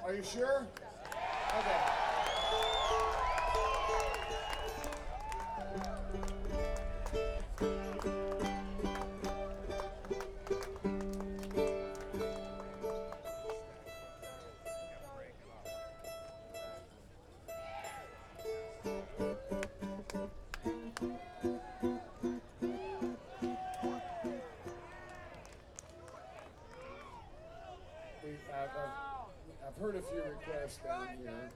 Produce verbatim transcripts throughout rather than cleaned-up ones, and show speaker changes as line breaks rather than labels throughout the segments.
Are you sure? Okay. We, I've, I've, I've heard a few requests down here.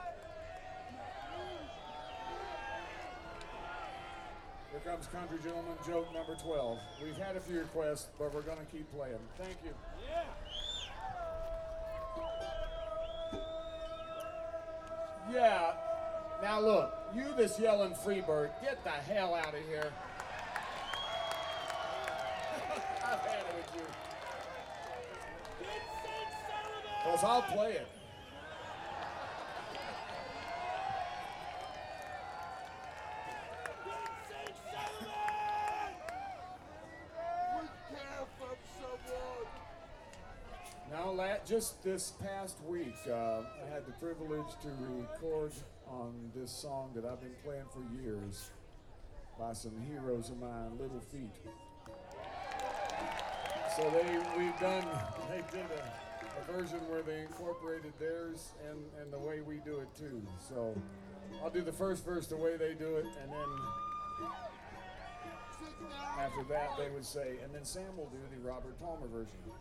Here comes Country Gentleman joke number twelve. We've had a few requests, but we're going to keep playing. Thank you. Yeah. Now look, you that's yelling Freebird, get the hell out of here. I've had it with you. Because I'll play it. Now, just this past week, uh, I had the privilege to record on this song that I've been playing for years by some heroes of mine, Little Feat. So they, we've done, they did a, a version where they incorporated theirs and, and the way we do it too. So I'll do the first verse the way they do it, and then after that they would say, and then Sam will do the Robert Palmer version.